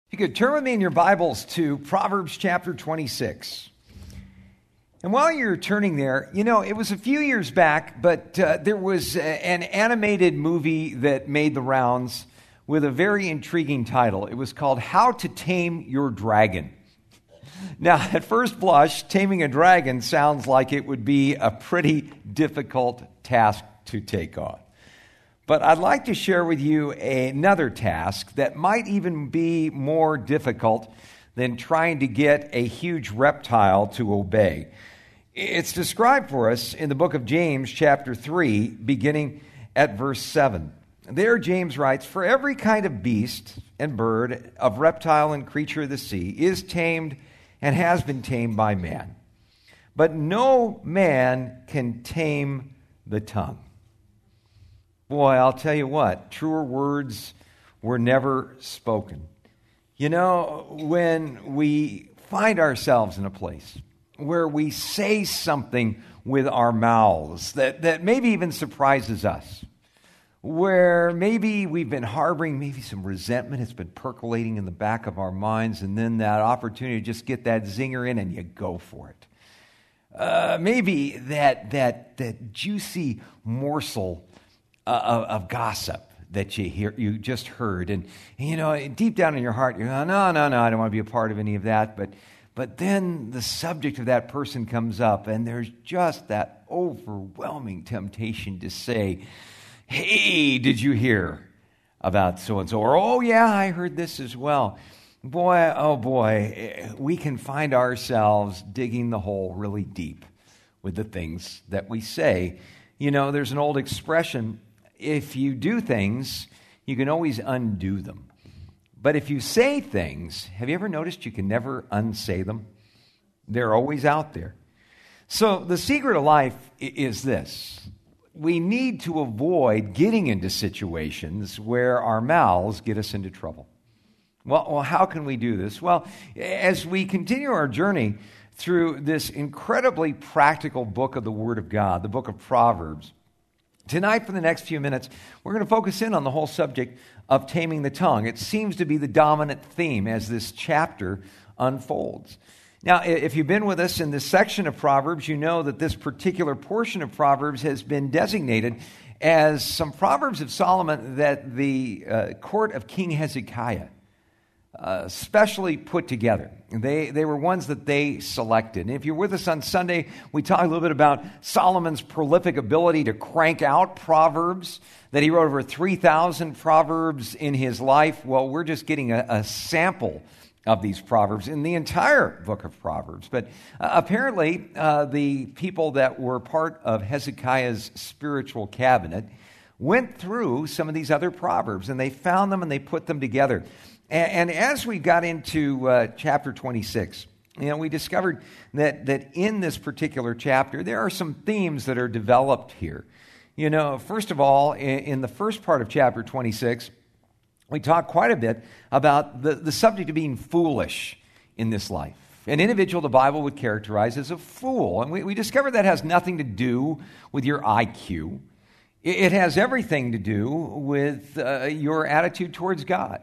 You could turn with me in your Bibles to Proverbs chapter 26. And while you're turning there, it was a few years back, but there was an animated movie that made the rounds with a very intriguing title. It was called How to Tame Your Dragon. Now, at first blush, taming a dragon sounds like it would be a pretty difficult task to take on. But I'd like to share with you another task that might even be more difficult than trying to get a huge reptile to obey. It's described for us in the book of James, chapter 3, beginning at verse 7. There, James writes, "For every kind of beast and bird, of reptile and creature of the sea, is tamed and has been tamed by man. But no man can tame the tongue." Boy, I'll tell you what, truer words were never spoken. When we find ourselves in a place where we say something with our mouths that maybe even surprises us, where maybe we've been harboring maybe some resentment, it's been percolating in the back of our minds, and then that opportunity to just get that zinger in and you go for it. Maybe that juicy morsel of gossip that you just heard, and deep down in your heart you're going, no, I don't want to be a part of any of that, but then the subject of that person comes up, and there's just that overwhelming temptation to say, "Hey, did you hear about so and so?" Or, "Oh yeah, I heard this as well." Boy, oh boy, we can find ourselves digging the hole really deep with the things that we say. There's an old expression: if you do things, you can always undo them. But if you say things, have you ever noticed you can never unsay them? They're always out there. So the secret of life is this: we need to avoid getting into situations where our mouths get us into trouble. Well, how can we do this? Well, as we continue our journey through this incredibly practical book of the Word of God, the book of Proverbs, tonight, for the next few minutes, we're going to focus in on the whole subject of taming the tongue. It seems to be the dominant theme as this chapter unfolds. Now, if you've been with us in this section of Proverbs, you know that this particular portion of Proverbs has been designated as some Proverbs of Solomon that the court of King Hezekiah specially put together. They were ones that they selected. And if you're with us on Sunday, we talked a little bit about Solomon's prolific ability to crank out Proverbs, that he wrote over 3,000 Proverbs in his life. Well, we're just getting a sample of these Proverbs in the entire book of Proverbs. But apparently, the people that were part of Hezekiah's spiritual cabinet went through some of these other Proverbs, and they found them and they put them together. And as we got into chapter 26, we discovered that in this particular chapter, there are some themes that are developed here. First of all, in the first part of chapter 26, we talked quite a bit about the subject of being foolish in this life. An individual the Bible would characterize as a fool. And we discovered that has nothing to do with your IQ. It has everything to do with your attitude towards God.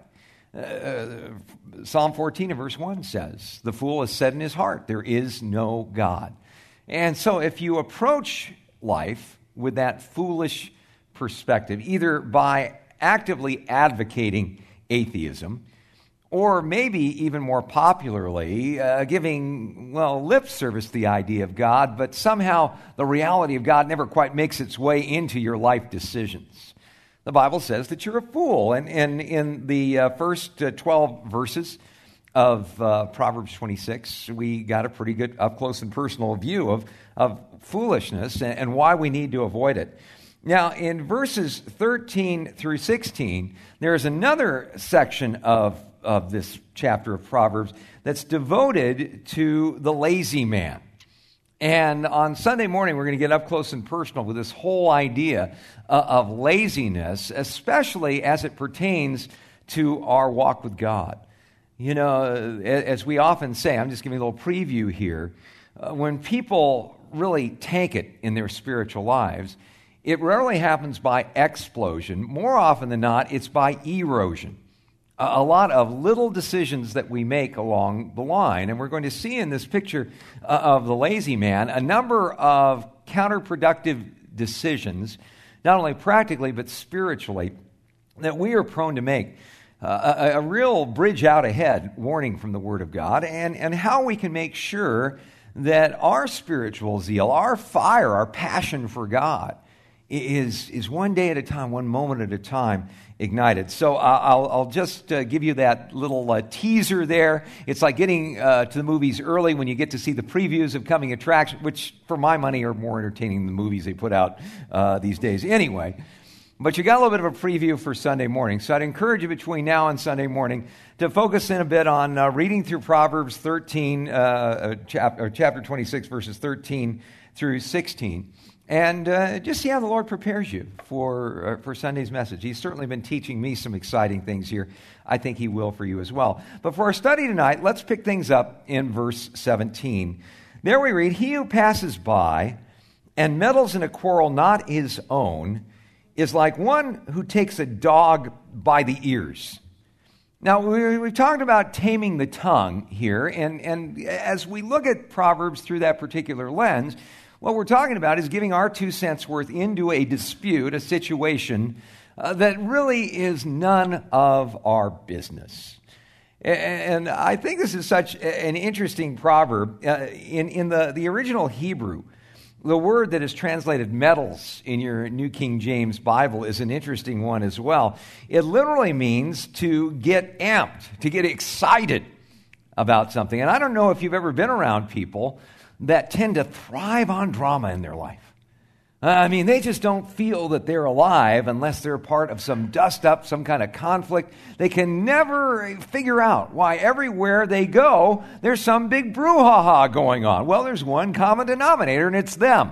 Psalm 14 and verse 1 says, "The fool has said in his heart, there is no God." And so if you approach life with that foolish perspective, either by actively advocating atheism, or maybe even more popularly, giving, lip service to the idea of God, but somehow the reality of God never quite makes its way into your life decisions, the Bible says that you're a fool. And in the first 12 verses of Proverbs 26, we got a pretty good up-close and personal view of foolishness and why we need to avoid it. Now, in verses 13 through 16, there's another section of this chapter of Proverbs that's devoted to the lazy man. And on Sunday morning, we're going to get up close and personal with this whole idea of laziness, especially as it pertains to our walk with God. As we often say, I'm just giving a little preview here, when people really tank it in their spiritual lives, it rarely happens by explosion. More often than not, it's by erosion. a lot of little decisions that we make along the line. And we're going to see in this picture of the lazy man a number of counterproductive decisions, not only practically but spiritually, that we are prone to make. A real bridge out ahead warning from the Word of God, and how we can make sure that our spiritual zeal, our fire, our passion for God is one day at a time, one moment at a time ignited. So I'll just give you that little teaser there. It's like getting to the movies early when you get to see the previews of coming attractions, which for my money are more entertaining than the movies they put out these days anyway. But you got a little bit of a preview for Sunday morning. So I'd encourage you between now and Sunday morning to focus in a bit on reading through Proverbs 13, chapter 26, verses 13 through 16. And just see how the Lord prepares you for Sunday's message. He's certainly been teaching me some exciting things here. I think He will for you as well. But for our study tonight, let's pick things up in verse 17. There we read, "He who passes by and meddles in a quarrel not his own is like one who takes a dog by the ears." Now, we've talked about taming the tongue here, and as we look at Proverbs through that particular lens, what we're talking about is giving our 2 cents worth into a dispute, a situation that really is none of our business. And I think this is such an interesting proverb. In the original Hebrew, the word that is translated meddles in your New King James Bible is an interesting one as well. It literally means to get amped, to get excited about something. And I don't know if you've ever been around people that tend to thrive on drama in their life. I mean, they just don't feel that they're alive unless they're part of some dust-up, some kind of conflict. They can never figure out why everywhere they go, there's some big brouhaha going on. Well, there's one common denominator, and it's them.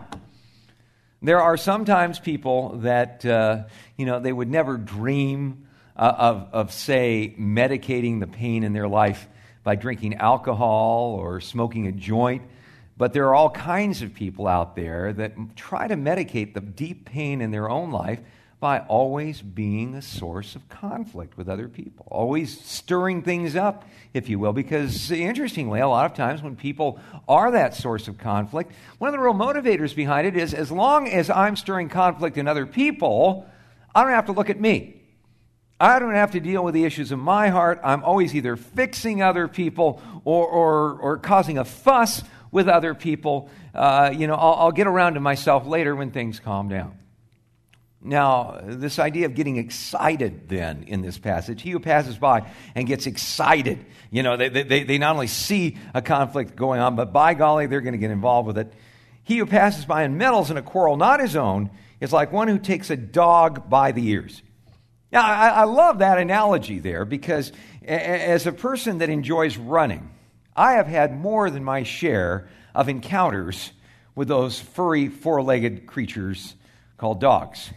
There are sometimes people that, they would never dream of, say, medicating the pain in their life by drinking alcohol or smoking a joint. But there are all kinds of people out there that try to medicate the deep pain in their own life by always being a source of conflict with other people, always stirring things up, if you will, because interestingly, a lot of times when people are that source of conflict, one of the real motivators behind it is as long as I'm stirring conflict in other people, I don't have to look at me. I don't have to deal with the issues of my heart. I'm always either fixing other people or causing a fuss with other people. I'll get around to myself later when things calm down. Now, this idea of getting excited then in this passage, he who passes by and gets excited, they not only see a conflict going on, but by golly, they're going to get involved with it. He who passes by and meddles in a quarrel not his own is like one who takes a dog by the ears. Now, I love that analogy there because as a person that enjoys running, I have had more than my share of encounters with those furry, four-legged creatures called dogs.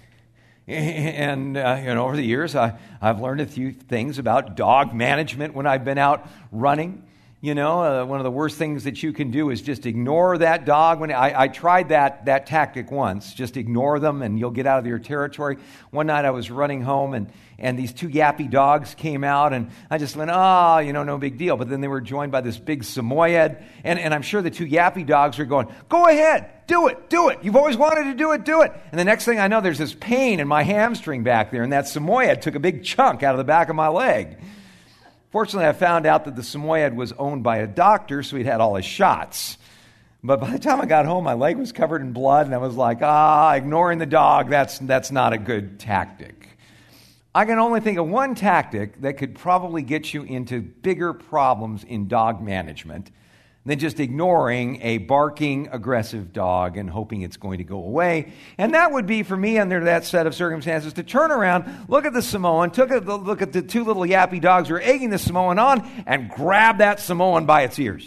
And, over the years, I've learned a few things about dog management when I've been out running. One of the worst things that you can do is just ignore that dog. When I tried that tactic once, just ignore them and you'll get out of your territory. One night I was running home and these 2 yappy dogs came out and I just went, no big deal. But then they were joined by this big Samoyed and I'm sure the 2 yappy dogs are going, go ahead, do it. You've always wanted to do it. And the next thing I know, there's this pain in my hamstring back there and that Samoyed took a big chunk out of the back of my leg. Fortunately, I found out that the Samoyed was owned by a doctor, so he'd had all his shots. But by the time I got home, my leg was covered in blood, and I was like, ignoring the dog, that's not a good tactic. I can only think of one tactic that could probably get you into bigger problems in dog management than just ignoring a barking, aggressive dog and hoping it's going to go away. And that would be, for me, under that set of circumstances, to turn around, look at the Samoan, look at the 2 little yappy dogs who are egging the Samoan on, and grab that Samoan by its ears.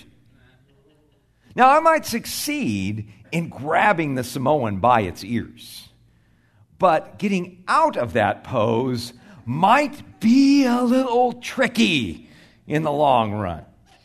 Now, I might succeed in grabbing the Samoan by its ears, but getting out of that pose might be a little tricky in the long run.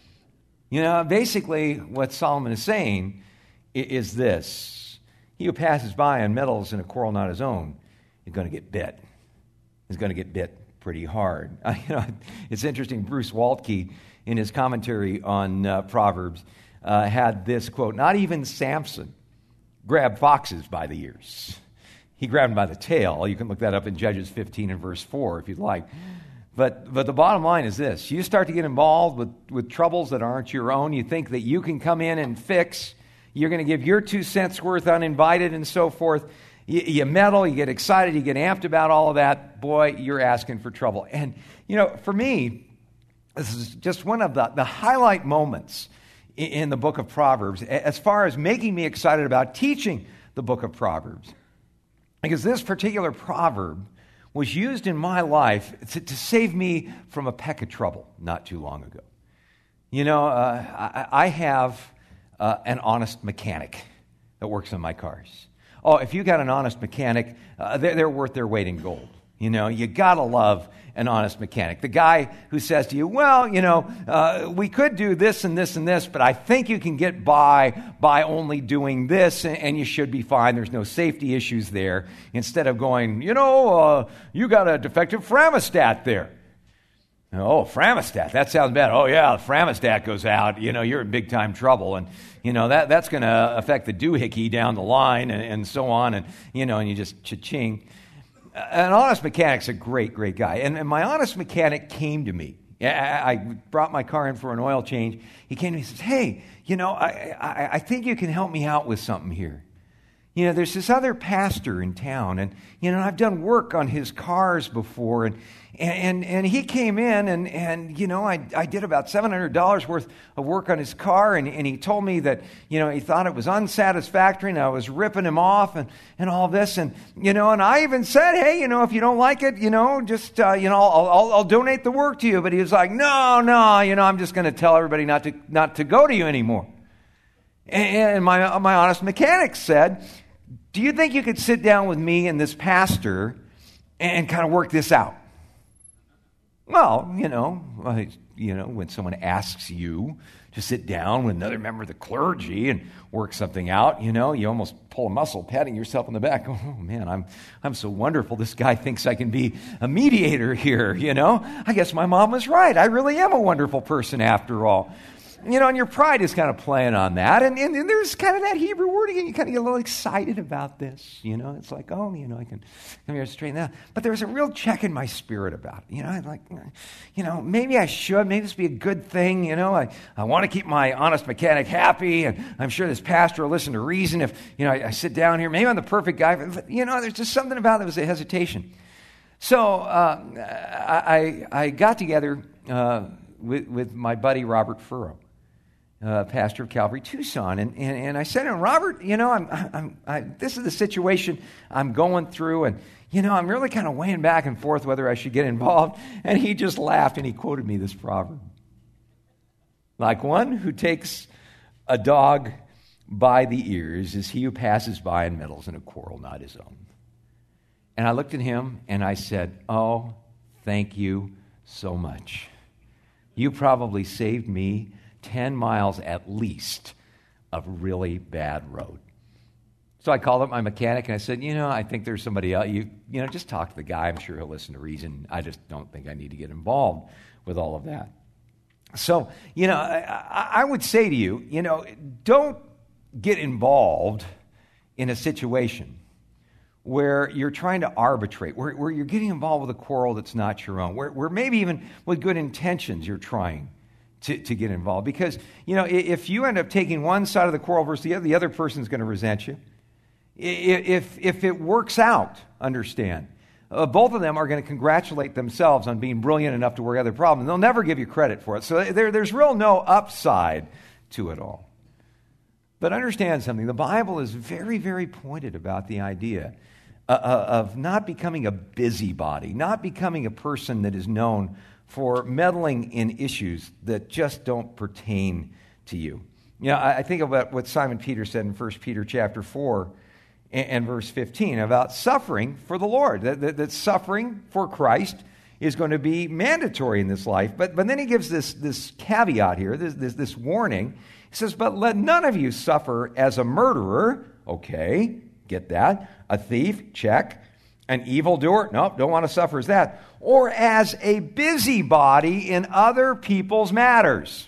Basically what Solomon is saying is this. He who passes by and meddles in a quarrel not his own is going to get bit. He's going to get bit pretty hard. It's interesting, Bruce Waltke, in his commentary on Proverbs, had this quote, "Not even Samson grabbed foxes by the ears. He grabbed them by the tail." You can look that up in Judges 15 and verse 4 if you'd like. But the bottom line is this. You start to get involved with troubles that aren't your own. You think that you can come in and fix. You're going to give your 2 cents worth uninvited and so forth. You meddle, you get excited, you get amped about all of that. Boy, you're asking for trouble. And, for me, this is just one of the highlight moments in the book of Proverbs as far as making me excited about teaching the book of Proverbs. Because this particular proverb was used in my life to save me from a peck of trouble not too long ago. I have an honest mechanic that works on my cars. Oh, if you got an honest mechanic, they're worth their weight in gold. You got to love an honest mechanic. The guy who says to you, well, we could do this and this and this, but I think you can get by only doing this, and you should be fine. There's no safety issues there. Instead of going, you got a defective thermostat there. Oh, thermostat, that sounds bad. Oh, yeah, the thermostat goes out. You're in big time trouble. And, that's going to affect the doohickey down the line and so on. And, and you just cha-ching. An honest mechanic's a great, great guy. And my honest mechanic came to me. I brought my car in for an oil change. He came to me and says, hey, I think you can help me out with something here. There's this other pastor in town, and, I've done work on his cars before, and he came in, and I did about $700 worth of work on his car, and he told me that, he thought it was unsatisfactory, and I was ripping him off, and all this, and I even said, hey, if you don't like it, just, I'll donate the work to you. But he was like, no, I'm just going to tell everybody not to go to you anymore. And my honest mechanic said, do you think you could sit down with me and this pastor and kind of work this out? Well, when someone asks you to sit down with another member of the clergy and work something out, you almost pull a muscle, patting yourself on the back. Oh, man, I'm so wonderful. This guy thinks I can be a mediator here, I guess my mom was right. I really am a wonderful person after all. And your pride is kind of playing on that. And there's kind of that Hebrew wording, and you kind of get a little excited about this. It's like, oh, I can come here and straighten that out. But there was a real check in my spirit about it. I'm like, maybe I should. Maybe this would be a good thing. I want to keep my honest mechanic happy, and I'm sure this pastor will listen to reason if, I sit down here. Maybe I'm the perfect guy. But, there's just something about it that was a hesitation. So I got together with my buddy Robert Furrow, pastor of Calvary Tucson, and I said to him, Robert, this is the situation I'm going through, and I'm really kind of weighing back and forth whether I should get involved. And he just laughed and he quoted me this proverb: like one who takes a dog by the ears is he who passes by and meddles in a quarrel not his own. And I looked at him and I said, oh, thank you so much. You probably saved me 10 miles at least of really bad road. So I called up my mechanic and I said, I think there's somebody else. Just talk to the guy. I'm sure he'll listen to reason. I just don't think I need to get involved with all of that. So, I would say to you, don't get involved in a situation where you're trying to arbitrate, where you're getting involved with a quarrel that's not your own, where maybe even with good intentions you're trying to get involved. Because, if you end up taking one side of the quarrel versus the other person's going to resent you. If it works out, understand, both of them are going to congratulate themselves on being brilliant enough to work out their problem. They'll never give you credit for it. So there's real no upside to it all. But understand something. The Bible is very, very pointed about the idea of not becoming a busybody, not becoming a person that is known for meddling in issues that just don't pertain to you. I think about what Simon Peter said in 1 Peter chapter 4 and verse 15 about suffering for the Lord, that suffering for Christ is going to be mandatory in this life. But then he gives this caveat here, this warning. He says, but let none of you suffer as a murderer. Okay, get that. A thief, check. An evildoer? Nope, don't want to suffer as that. Or as a busybody in other people's matters.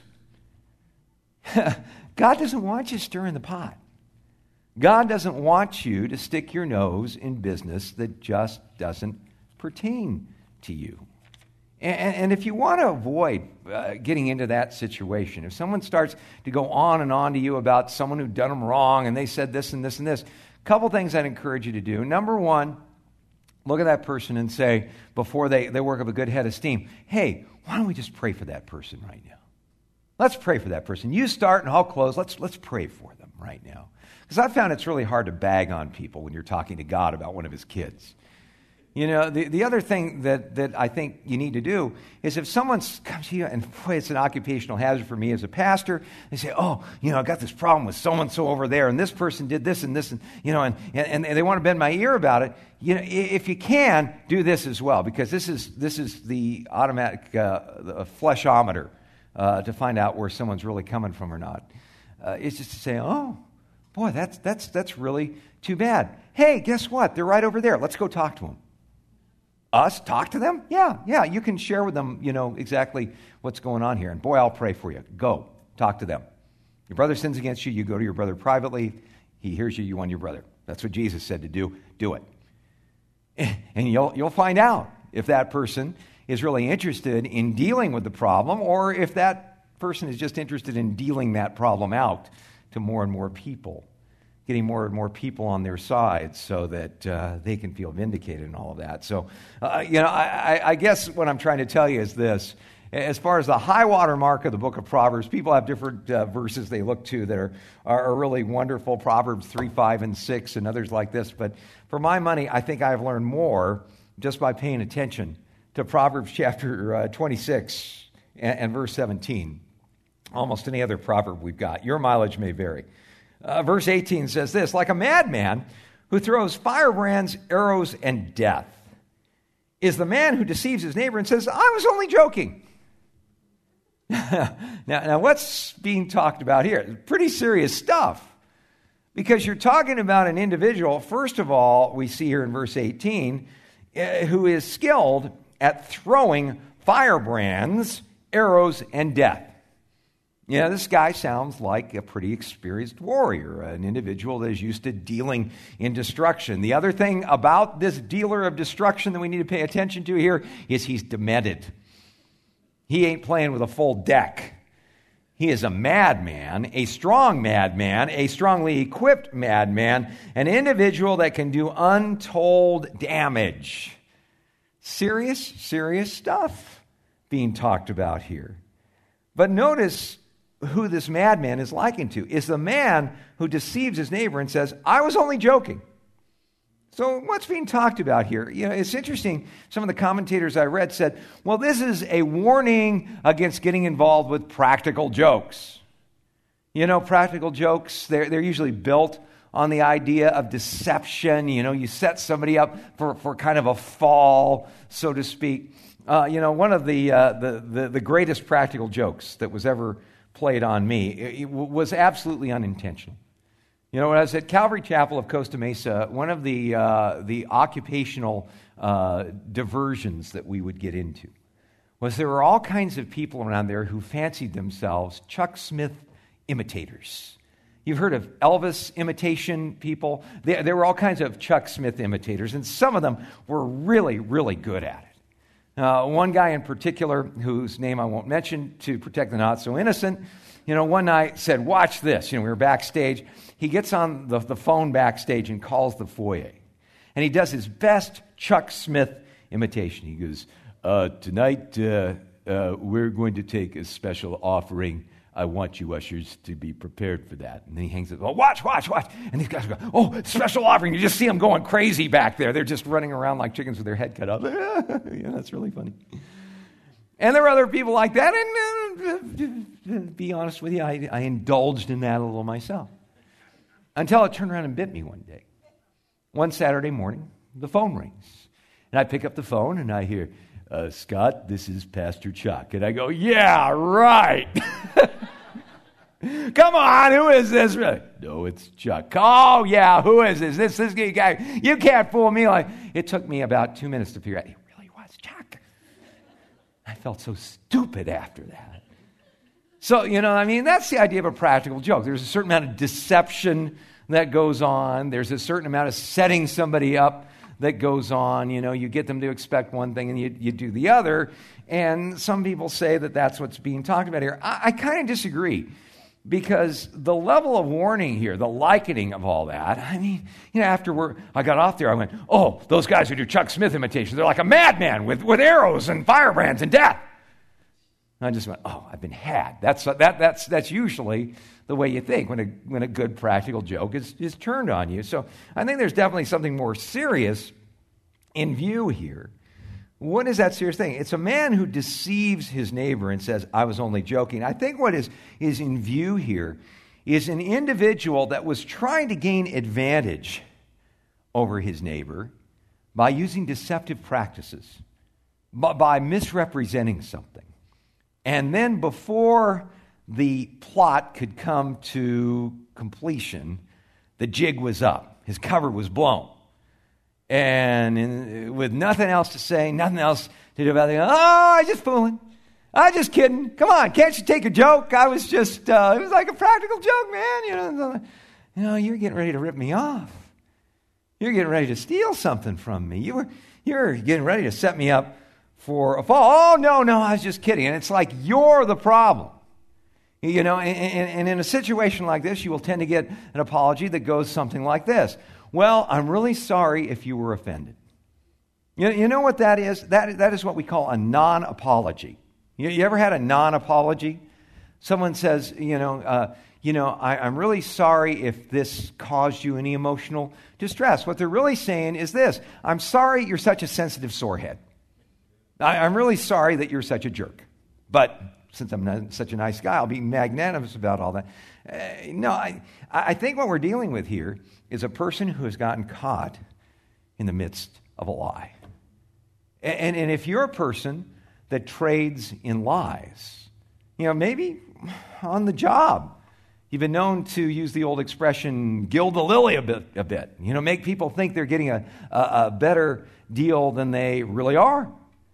God doesn't want you stirring the pot. God doesn't want you to stick your nose in business that just doesn't pertain to you. And if you want to avoid getting into that situation, if someone starts to go on and on to you about someone who'd done them wrong and they said this and this and this, a couple things I'd encourage you to do. Number one, look at that person and say, before they work up a good head of steam, hey, why don't we just pray for that person right now? Let's pray for that person. You start and I'll close. Let's pray for them right now. Because I've found it's really hard to bag on people when you're talking to God about one of his kids. You know, the other thing that I think you need to do is if someone comes to you, and boy, it's an occupational hazard for me as a pastor, they say, oh, you know, I've got this problem with so-and-so over there, and this person did this and this, and, you know, and they want to bend my ear about it. You know, if you can, do this as well, because this is the automatic the fleshometer to find out where someone's really coming from or not. It's just to say, oh, boy, that's really too bad. Hey, guess what? They're right over there. Let's go talk to them. Us? Talk to them? Yeah, you can share with them, you know, exactly what's going on here. And boy, I'll pray for you. Go, talk to them. Your brother sins against you, you go to your brother privately. He hears you, you want your brother. That's what Jesus said to do. Do it. And you'll find out if that person is really interested in dealing with the problem or if that person is just interested in dealing that problem out to more and more people. Getting more and more people on their side so that they can feel vindicated and all of that. So, I guess what I'm trying to tell you is this. As far as the high water mark of the book of Proverbs, people have different verses they look to that are really wonderful. Proverbs 3, 5, and 6, and others like this. But for my money, I think I've learned more just by paying attention to Proverbs chapter 26 and verse 17. Almost any other proverb we've got. Your mileage may vary. Verse 18 says this, like a madman who throws firebrands, arrows, and death is the man who deceives his neighbor and says, I was only joking. Now, what's being talked about here? Pretty serious stuff. Because you're talking about an individual, first of all, we see here in verse 18, who is skilled at throwing firebrands, arrows, and death. You know, this guy sounds like a pretty experienced warrior, an individual that is used to dealing in destruction. The other thing about this dealer of destruction that we need to pay attention to here is he's demented. He ain't playing with a full deck. He is a madman, a strongly equipped madman, an individual that can do untold damage. Serious stuff being talked about here. But notice who this madman is likened to is the man who deceives his neighbor and says, I was only joking. So what's being talked about here? You know, it's interesting. Some of the commentators I read said, well, this is a warning against getting involved with practical jokes. You know, practical jokes, they're usually built on the idea of deception. You know, you set somebody up for kind of a fall, so to speak. One of the greatest practical jokes that was ever played on me it was absolutely unintentional. You know, when I was at Calvary Chapel of Costa Mesa, one of the occupational diversions that we would get into was there were all kinds of people around there who fancied themselves Chuck Smith imitators. You've heard of Elvis imitation people? There were all kinds of Chuck Smith imitators, and some of them were really, really good at it. One guy in particular, whose name I won't mention to protect the not so innocent, you know, one night said, watch this. You know, we were backstage. He gets on the phone backstage and calls the foyer. And he does his best Chuck Smith imitation. He goes, tonight we're going to take a special offering. I want you ushers to be prepared for that. And then he hangs it. Oh, watch. And these guys go, oh, special offering. You just see them going crazy back there. They're just running around like chickens with their head cut off. Yeah, that's really funny. And there were other people like that. And to be honest with you, I indulged in that a little myself. Until it turned around and bit me one day. One Saturday morning, the phone rings. And I pick up the phone and I hear, Scott, this is Pastor Chuck. And I go, yeah, right. Come on, who is this? No, it's Chuck. Oh, yeah, who is this? This guy. You can't fool me. Like, it took me about 2 minutes to figure out, it really was Chuck. I felt so stupid after that. So, that's the idea of a practical joke. There's a certain amount of deception that goes on. There's a certain amount of setting somebody up that goes on. You get them to expect one thing and you do the other. And some people say that that's what's being talked about here. I kind of disagree, because the level of warning here, the likening of all that, after I got off there, I went, oh, those guys who do Chuck Smith imitations, they're like a madman with arrows and firebrands and death. And I just went, oh, I've been had. That's usually the way you think when a good practical joke is turned on you. So I think there's definitely something more serious in view here. What is that serious thing? It's a man who deceives his neighbor and says, I was only joking. I think what is in view here is an individual that was trying to gain advantage over his neighbor by using deceptive practices, by misrepresenting something. And then before the plot could come to completion, the jig was up. His cover was blown. And with nothing else to say, nothing else to do about it, I was just fooling. I was just kidding. Come on, can't you take a joke? I was just, it was like a practical joke, man. You're getting ready to rip me off. You're getting ready to steal something from me. You're getting ready to set me up for a fall. Oh, no, I was just kidding. And it's like you're the problem. And in a situation like this, you will tend to get an apology that goes something like this. Well, I'm really sorry if you were offended. You know what that is? That is what we call a non-apology. You ever had a non-apology? Someone says, I'm really sorry if this caused you any emotional distress. What they're really saying is this: I'm sorry you're such a sensitive sorehead. I'm really sorry that you're such a jerk. But since I'm not such a nice guy, I'll be magnanimous about all that. I think what we're dealing with here is a person who has gotten caught in the midst of a lie. And if you're a person that trades in lies, maybe on the job, you've been known to use the old expression, gild the lily a bit. Make people think they're getting a better deal than they really are.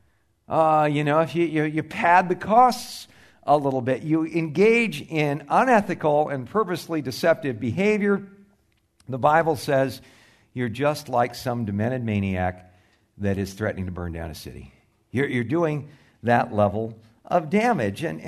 If you pad the costs a little bit, you engage in unethical and purposely deceptive behavior, the Bible says you're just like some demented maniac that is threatening to burn down a city. You're doing that level of damage. And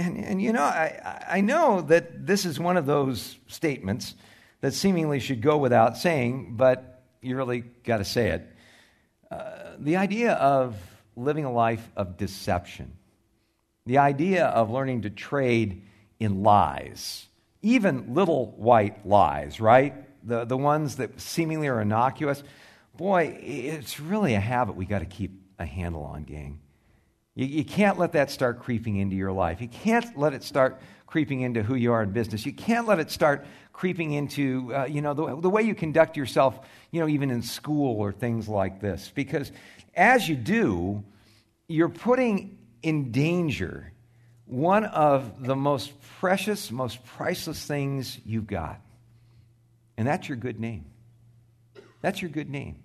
I know that this is one of those statements that seemingly should go without saying, but you really got to say it. The idea of living a life of deception, the idea of learning to trade in lies, even little white lies, right? The ones that seemingly are innocuous. Boy, it's really a habit we got to keep a handle on, gang. You can't let that start creeping into your life. You can't let it start creeping into who you are in business. You can't let it start creeping into, the way you conduct yourself, even in school or things like this. Because as you do, you're putting in danger one of the most precious, most priceless things you've got. And that's your good name. That's your good name.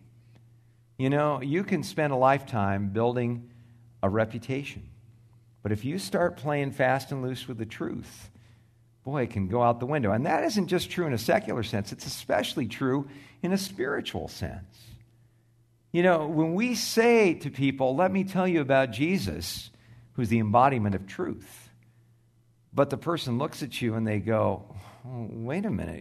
You can spend a lifetime building a reputation. But if you start playing fast and loose with the truth, boy, it can go out the window. And that isn't just true in a secular sense. It's especially true in a spiritual sense. When we say to people, let me tell you about Jesus, who's the embodiment of truth, but the person looks at you and they go, oh, wait a minute,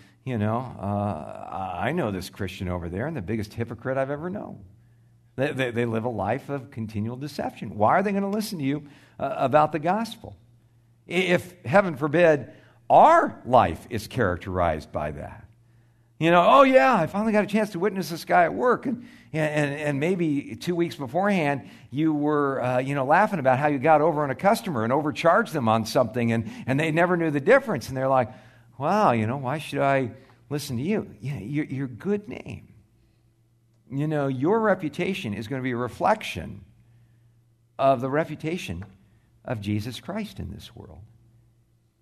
I know this Christian over there and the biggest hypocrite I've ever known. They live a life of continual deception. Why are they going to listen to you about the gospel? If, heaven forbid, our life is characterized by that. Oh yeah, I finally got a chance to witness this guy at work, and maybe 2 weeks beforehand you were laughing about how you got over on a customer and overcharged them on something, and they never knew the difference, and they're like, wow, why should I listen to you? Your good name. Your reputation is going to be a reflection of the reputation of Jesus Christ in this world.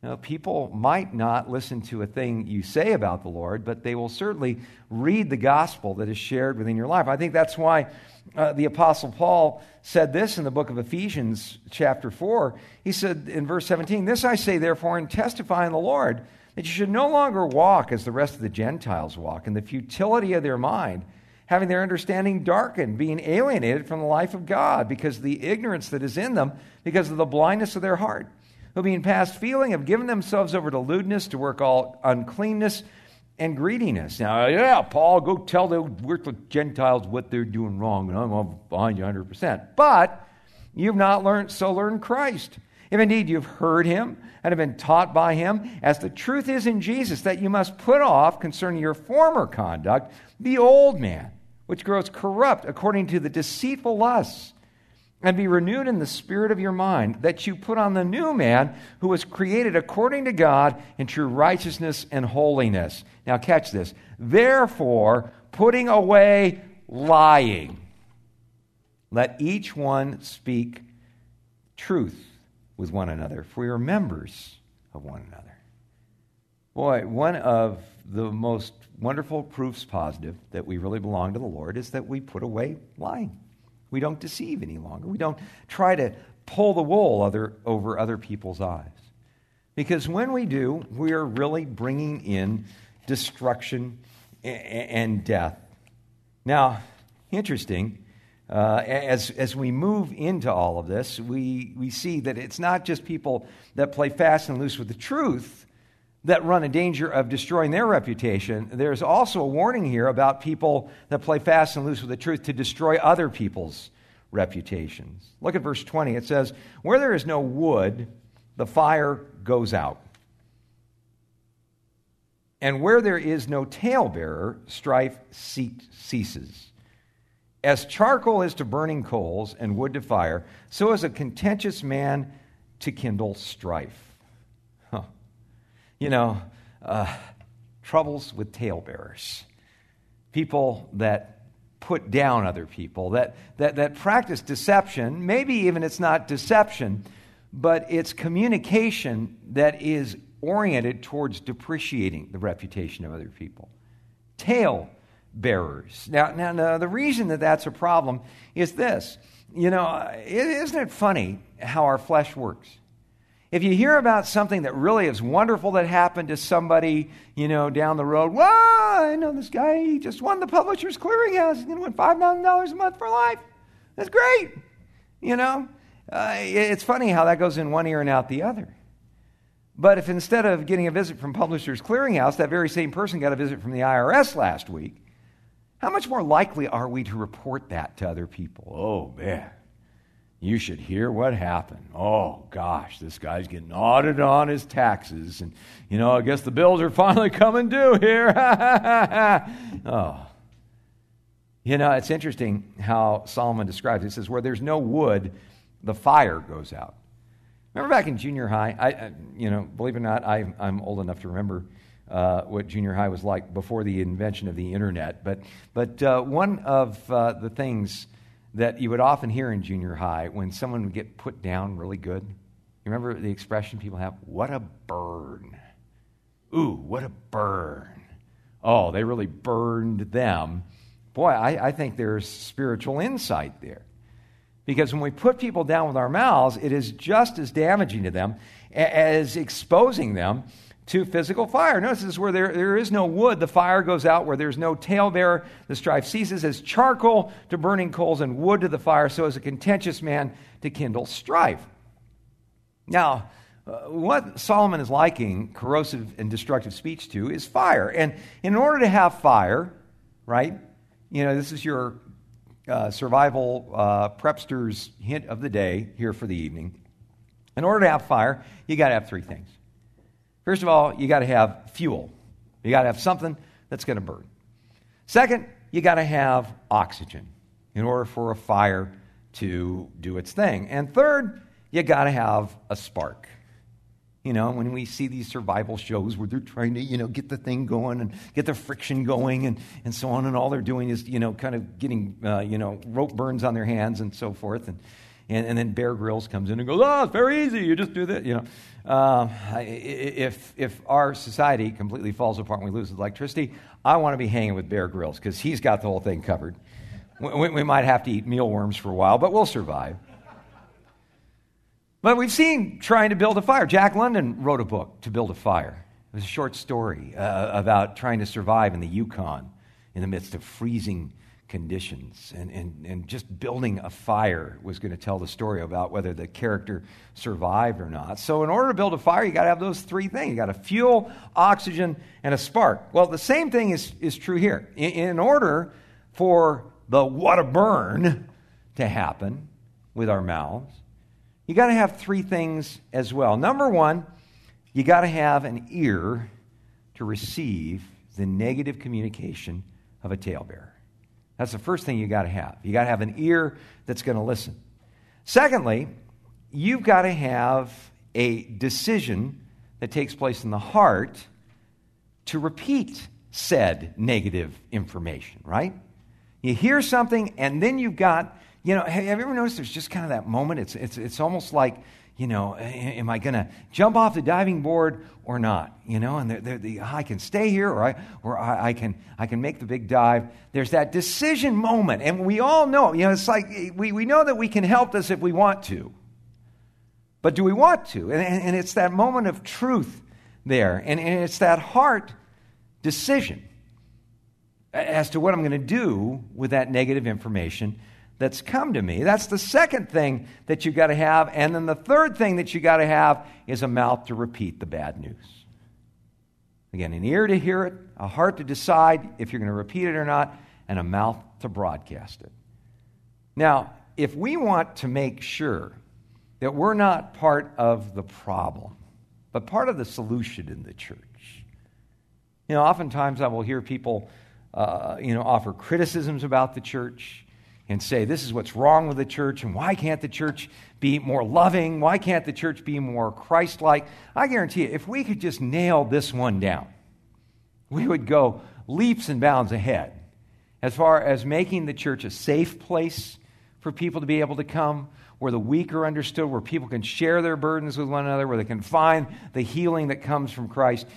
People might not listen to a thing you say about the Lord, but they will certainly read the gospel that is shared within your life. I think that's why the Apostle Paul said this in the book of Ephesians chapter 4. He said in verse 17, "This I say therefore and testify in the Lord, that you should no longer walk as the rest of the Gentiles walk, in the futility of their mind, having their understanding darkened, being alienated from the life of God, because of the ignorance that is in them, because of the blindness of their heart, who being past feeling have given themselves over to lewdness, to work all uncleanness and greediness." Now, yeah, Paul, go tell the Gentiles what they're doing wrong, and I'm behind you 100%. But you've not learned Christ. If indeed you've heard him and have been taught by him, as the truth is in Jesus, that you must put off concerning your former conduct the old man, which grows corrupt according to the deceitful lusts, and be renewed in the spirit of your mind, that you put on the new man who was created according to God in true righteousness and holiness. Now catch this. Therefore, putting away lying, let each one speak truth with one another, for we are members of one another. Boy, one of the most wonderful proofs positive that we really belong to the Lord is that we put away lying. We don't deceive any longer. We don't try to pull the wool over other people's eyes. Because when we do, we are really bringing in destruction and death. Now, interesting, as we move into all of this, we see that it's not just people that play fast and loose with the truth that run a danger of destroying their reputation. There's also a warning here about people that play fast and loose with the truth to destroy other people's reputations. Look at verse 20. It says, "Where there is no wood, the fire goes out. And where there is no talebearer, strife ceases. As charcoal is to burning coals and wood to fire, so is a contentious man to kindle strife." Troubles with talebearers. People that put down other people, that practice deception. Maybe even it's not deception, but it's communication that is oriented towards depreciating the reputation of other people. Talebearers. Now, the reason that that's a problem is this. Isn't it funny how our flesh works? If you hear about something that really is wonderful that happened to somebody, down the road, "Well, I know this guy, he just won the Publishers Clearinghouse. He's going to win $5,000 a month for life. That's great." It's funny how that goes in one ear and out the other. But if instead of getting a visit from Publishers Clearinghouse, that very same person got a visit from the IRS last week, how much more likely are we to report that to other people? "Oh, man. You should hear what happened. Oh, gosh, this guy's getting audited on his taxes. And, I guess the bills are finally coming due here." Oh. It's interesting how Solomon describes it. He says, "Where there's no wood, the fire goes out." Remember back in junior high, believe it or not, I'm old enough to remember what junior high was like before the invention of the internet. But one of the things that you would often hear in junior high when someone would get put down really good. You remember the expression people have? "What a burn." Ooh, what a burn. Oh, they really burned them. Boy, I think there's spiritual insight there. Because when we put people down with our mouths, it is just as damaging to them as exposing them to physical fire. Notice this is where there is no wood, the fire goes out. Where there's no talebearer, the strife ceases. As charcoal to burning coals and wood to the fire, so is a contentious man to kindle strife. Now, what Solomon is liking corrosive and destructive speech to is fire. And in order to have fire, right, this is your survival prepster's hint of the day here for the evening. In order to have fire, you got to have three things. First of all, you got to have fuel. You got to have something that's going to burn. Second, you got to have oxygen in order for a fire to do its thing. And third, you got to have a spark. When we see these survival shows where they're trying to, get the thing going and get the friction going and so on, and all they're doing is, kind of getting, rope burns on their hands and so forth. And then Bear Grylls comes in and goes, it's very easy. You just do this. If our society completely falls apart and we lose electricity, I want to be hanging with Bear Grylls because he's got the whole thing covered. We might have to eat mealworms for a while, but we'll survive. But we've seen trying to build a fire. Jack London wrote a book to build a fire. It was a short story about trying to survive in the Yukon in the midst of freezing conditions. And just building a fire was going to tell the story about whether the character survived or not. So in order to build a fire, you got to have those three things. You got a fuel, oxygen, and a spark. Well, the same thing is true here. In order for the what a burn to happen with our mouths, you got to have three things as well. Number one, you got to have an ear to receive the negative communication of a talebearer. That's the first thing you got to have. You got to have an ear that's going to listen. Secondly, you've got to have a decision that takes place in the heart to repeat said negative information, right? You hear something, and then you've got, have you ever noticed there's just kind of that moment? It's almost like, am I going to jump off the diving board or not? And I can stay here, or I can make the big dive. There's that decision moment, and we all know, it's like we know that we can help this if we want to. But do we want to? And it's that moment of truth there, and it's that heart decision as to what I'm going to do with that negative information that's come to me. That's the second thing that you got to have. And then the third thing that you got to have is a mouth to repeat the bad news. Again, an ear to hear it, a heart to decide if you're going to repeat it or not, and a mouth to broadcast it. Now, if we want to make sure that we're not part of the problem, but part of the solution in the church, oftentimes I will hear people offer criticisms about the church and say, this is what's wrong with the church, and why can't the church be more loving? Why can't the church be more Christ-like? I guarantee you, if we could just nail this one down, we would go leaps and bounds ahead as far as making the church a safe place for people to be able to come, where the weak are understood, where people can share their burdens with one another, where they can find the healing that comes from Christ.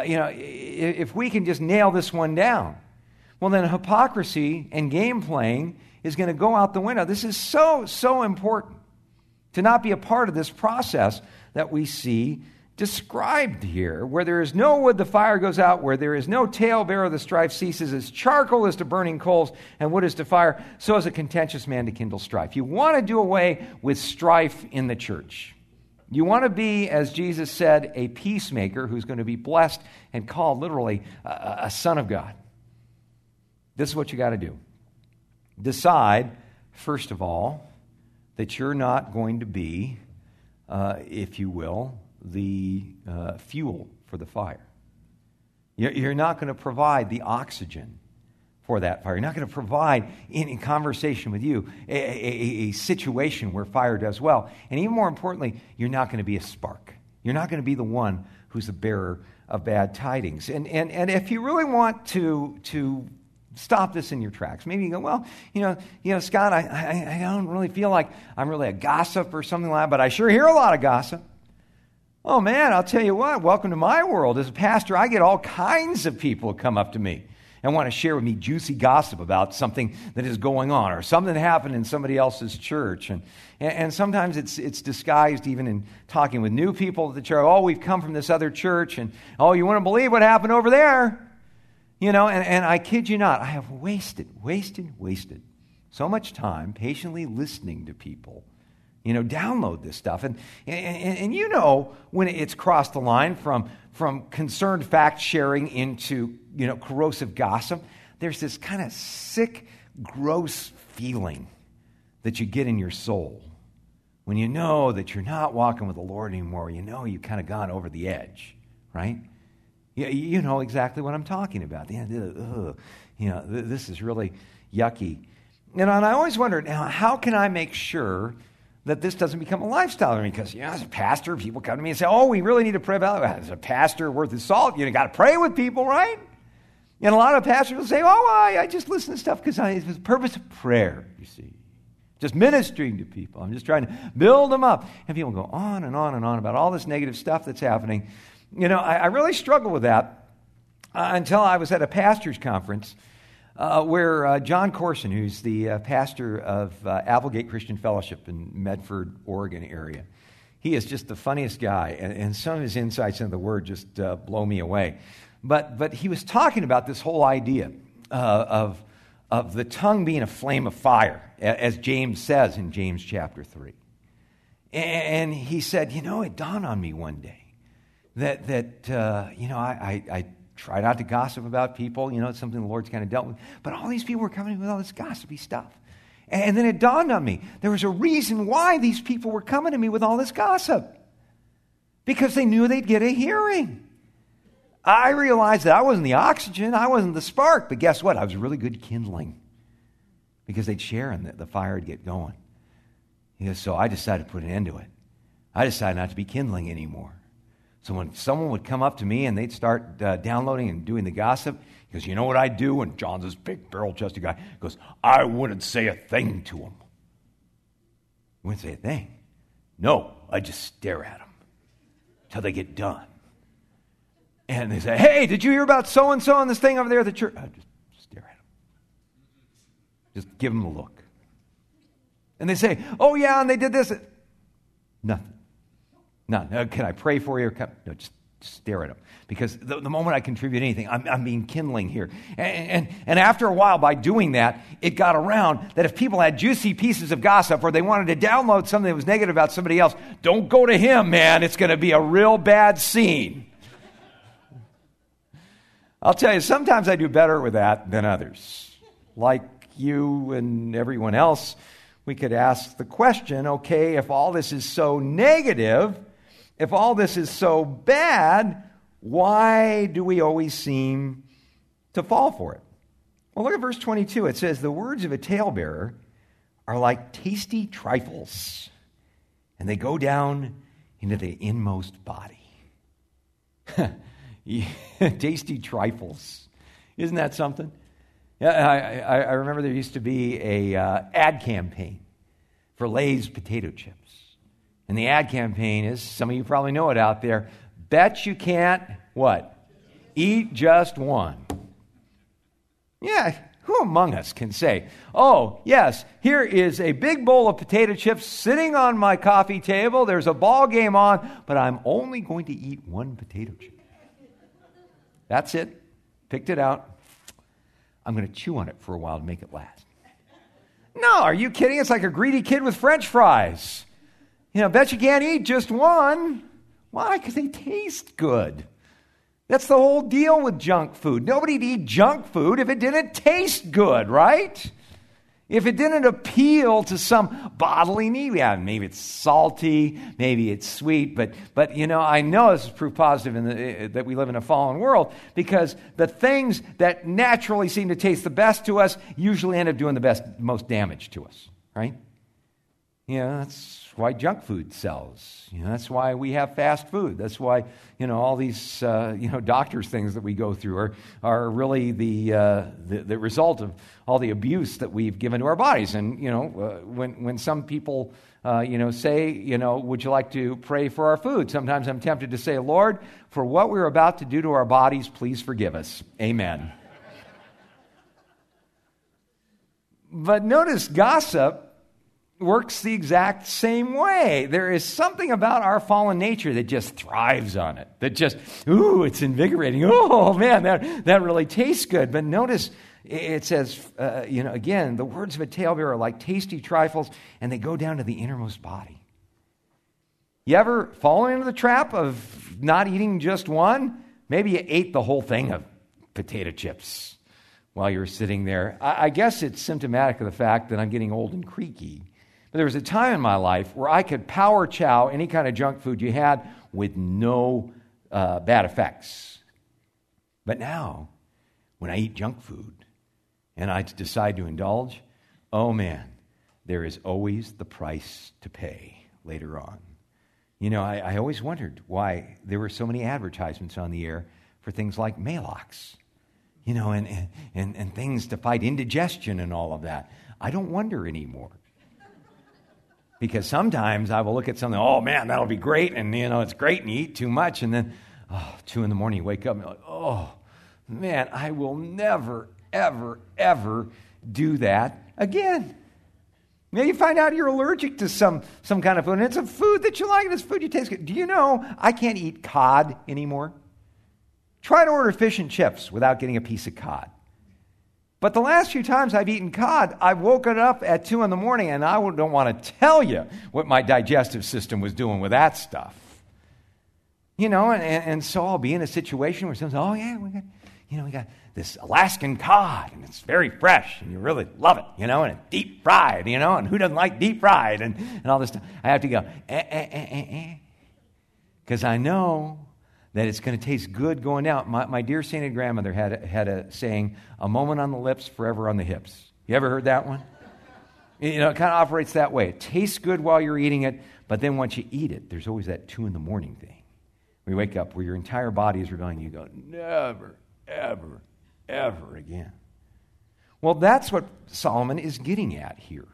If we can just nail this one down, well, then hypocrisy and game playing is going to go out the window. This is so important to not be a part of this process that we see described here. Where there is no wood, the fire goes out. Where there is no talebearer, the strife ceases. As charcoal is to burning coals and wood is to fire, so is a contentious man to kindle strife. You want to do away with strife in the church. You want to be, as Jesus said, a peacemaker who's going to be blessed and called literally a son of God. This is what you got to do. Decide, first of all, that you're not going to be, if you will, the fuel for the fire. You're not going to provide the oxygen for that fire. You're not going to provide, in conversation with you, a situation where fire does well. And even more importantly, you're not going to be a spark. You're not going to be the one who's the bearer of bad tidings. And if you really want to stop this in your tracks. Maybe you go, well, Scott, I don't really feel like I'm really a gossip or something like that, but I sure hear a lot of gossip. Oh, man, I'll tell you what, welcome to my world. As a pastor, I get all kinds of people who come up to me and want to share with me juicy gossip about something that is going on or something that happened in somebody else's church. And sometimes it's disguised even in talking with new people at the church. Oh, we've come from this other church, and oh, you wouldn't believe what happened over there. And I kid you not, I have wasted so much time patiently listening to people, download this stuff. And when it's crossed the line from concerned fact sharing into, corrosive gossip, there's this kind of sick, gross feeling that you get in your soul when you know that you're not walking with the Lord anymore. You've kind of gone over the edge, right? You know exactly what I'm talking about. This is really yucky. And I always wondered, now, how can I make sure that this doesn't become a lifestyle? Because, as a pastor, people come to me and say, oh, we really need to pray about it. As a pastor worth his salt, got to pray with people, right? And a lot of pastors will say, oh, I just listen to stuff because it's the purpose of prayer, you see. just ministering to people. I'm just trying to build them up. And people go on and on and on about all this negative stuff that's happening. I really struggled with that until I was at a pastor's conference where John Corson, who's the pastor of Applegate Christian Fellowship in Medford, Oregon area, he is just the funniest guy, and some of his insights into the Word just blow me away. But he was talking about this whole idea of the tongue being a flame of fire, as James says in James chapter 3. And he said, it dawned on me one day that I try not to gossip about people. It's something the Lord's kind of dealt with. But all these people were coming with all this gossipy stuff. And then it dawned on me, there was a reason why these people were coming to me with all this gossip. Because they knew they'd get a hearing. I realized that I wasn't the oxygen, I wasn't the spark, but guess what? I was really good kindling. Because they'd share and the fire would get going. So I decided to put an end to it. I decided not to be kindling anymore. So when someone would come up to me and they'd start downloading and doing the gossip, he goes, you know what I'd do? And John's this big barrel-chested guy. He goes, I wouldn't say a thing to him. Wouldn't say a thing. No, I'd just stare at them till they get done. And they say, hey, did you hear about so-and-so and this thing over there at the church? I'd just stare at them. Just give them a look. And they say, oh yeah, and they did this. Nothing. None. Can I pray for you? No, just stare at them. Because the moment I contribute anything, I'm being kindling here. And after a while, by doing that, it got around that if people had juicy pieces of gossip or they wanted to download something that was negative about somebody else, don't go to him, man. It's going to be a real bad scene. I'll tell you, sometimes I do better with that than others. Like you and everyone else, we could ask the question, okay, if all this is so negative, if all this is so bad, why do we always seem to fall for it? Well, look at verse 22. It says, the words of a talebearer are like tasty trifles, and they go down into the inmost body. Tasty trifles. Isn't that something? Yeah, I remember there used to be a ad campaign for Lay's potato chips. And the ad campaign is, some of you probably know it out there, bet you can't, what? Eat just one. Yeah, who among us can say, oh, yes, here is a big bowl of potato chips sitting on my coffee table, there's a ball game on, but I'm only going to eat one potato chip. That's it. Picked it out. I'm going to chew on it for a while to make it last. No, are you kidding? It's like a greedy kid with French fries. Bet you can't eat just one. Why? Because they taste good. That's the whole deal with junk food. Nobody'd eat junk food if it didn't taste good, right? If it didn't appeal to some bodily need. Yeah, maybe it's salty, maybe it's sweet, but I know this is proof positive that we live in a fallen world, because the things that naturally seem to taste the best to us usually end up doing most damage to us, right? That's why junk food sells. That's why we have fast food. That's why, all these, doctors' things that we go through are really the result of all the abuse that we've given to our bodies. And, when some people, say, would you like to pray for our food? Sometimes I'm tempted to say, Lord, for what we're about to do to our bodies, please forgive us. Amen. But notice gossip works the exact same way. There is something about our fallen nature that just thrives on it. That just, it's invigorating. Oh, man, that really tastes good. But notice it says, again, the words of a talebearer are like tasty trifles, and they go down to the innermost body. You ever fallen into the trap of not eating just one? Maybe you ate the whole thing of potato chips while you were sitting there. I guess it's symptomatic of the fact that I'm getting old and creaky. But there was a time in my life where I could power chow any kind of junk food you had with no bad effects. But now, when I eat junk food and I decide to indulge, oh man, there is always the price to pay later on. I always wondered why there were so many advertisements on the air for things like Maalox, and things to fight indigestion and all of that. I don't wonder anymore. Because sometimes I will look at something, oh man, that'll be great, and it's great, and you eat too much, and then 2 a.m, you wake up and you're like, oh man, I will never, ever, ever do that again. Maybe you find out you're allergic to some kind of food, and it's a food that you like, and it's food you taste good. Do you know I can't eat cod anymore? Try to order fish and chips without getting a piece of cod. But the last few times I've eaten cod, I've woken up at 2 a.m, and I don't want to tell you what my digestive system was doing with that stuff. And so I'll be in a situation where someone's, oh yeah, we got this Alaskan cod, and it's very fresh, and you really love it, and it's deep fried, and who doesn't like deep fried, and all this stuff. I have to go, because I know that it's going to taste good going down. My dear sainted grandmother had a saying, a moment on the lips, forever on the hips. You ever heard that one? It kind of operates that way. It tastes good while you're eating it, but then once you eat it, there's always that 2 a.m. thing. We wake up where your entire body is rebelling. You go, never, ever, ever again. Well, that's what Solomon is getting at here.